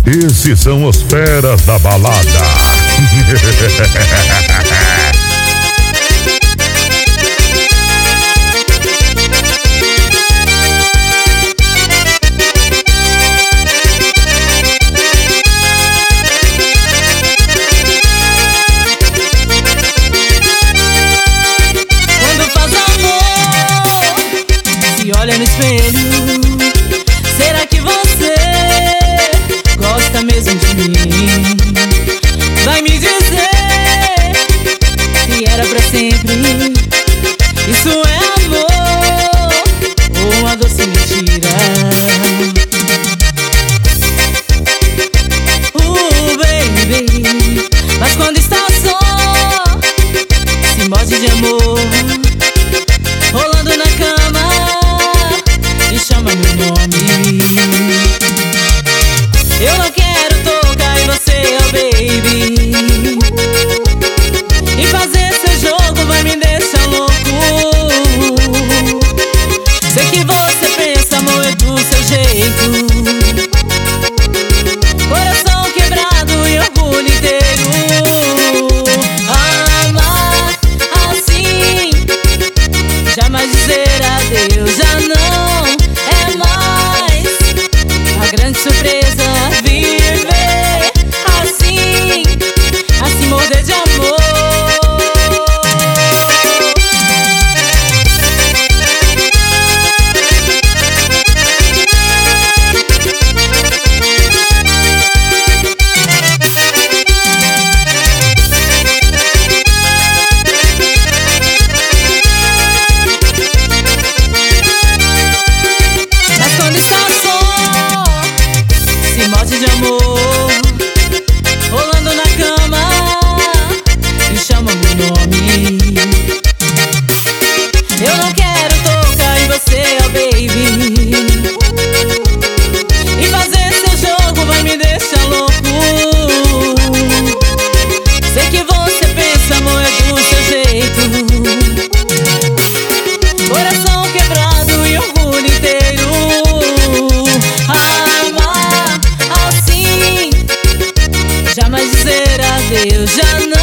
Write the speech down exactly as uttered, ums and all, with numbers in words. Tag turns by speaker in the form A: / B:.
A: Esses são os feras da balada.
B: Olha no espelho, será que você gosta mesmo de mim? Vai me dizer se era pra sempre. Isso é amor ou uma doce mentira? Uh, baby, mas quando está só, se morde de amor, rolando na cama e chama meu nome. Eu não quero tocar em você, oh baby, e fazer seu jogo vai me deixar louco. Sei que você pensa, amor, é do seu jeito. Coração quebrado e orgulho inteiro. Amar assim, jamais dizer adeus, já não é mais a grande surpresa. Viver assim, assim morder de amor. Mas quando está só, se morde de amor, rolando na cama e chama meu nome. Eu não quero tocar em você, oh baby, e fazer seu jogo vai me deixar louco. Sei que você pensa, amor, é do seu jeito. Coração quebrado e orgulho inteiro. Amar assim, jamais dizer adeus, já não